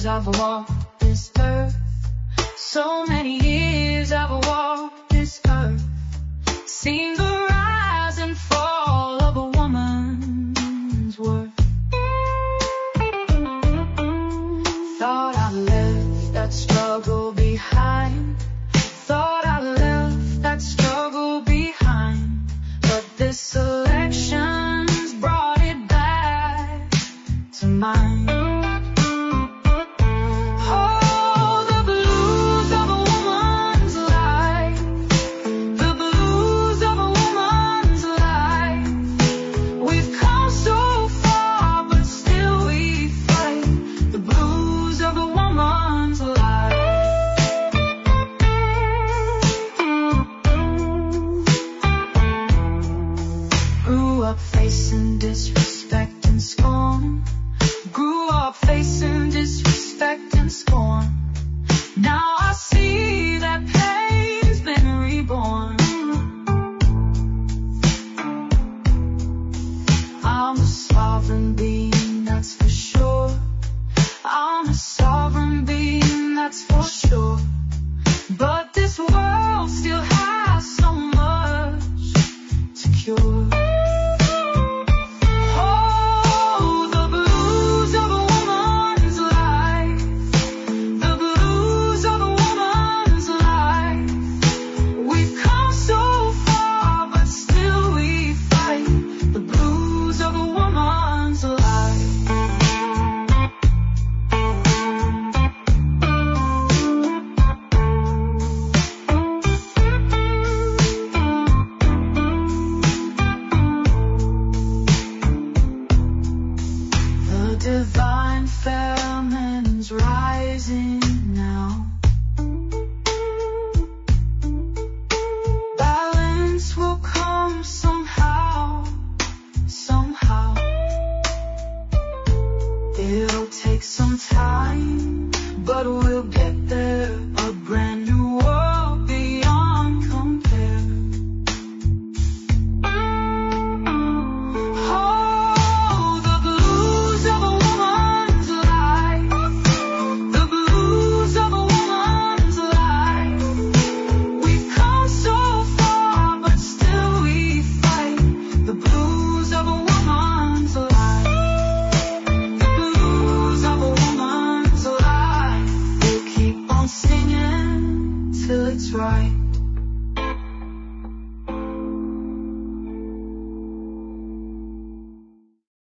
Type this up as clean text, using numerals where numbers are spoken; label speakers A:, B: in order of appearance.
A: years I've walked this earth. So many years I've walked this earth. Seen the rise and fall of a woman's worth. Thought I left that struggle behind. Thought I left that struggle behind. But this election's brought it back to mind. Facing disrespect and scorn. Grew up facing disrespect and scorn. Now I see that pain's been reborn. I'm a sovereign being, that's for sure. I'm a sovereign being, that's for sure. But this world still has so much to cure. Divine feminine's rising now. Balance will come somehow, somehow. It'll take some time, but we'll get there. A brand new world beyond compare. Till it's right.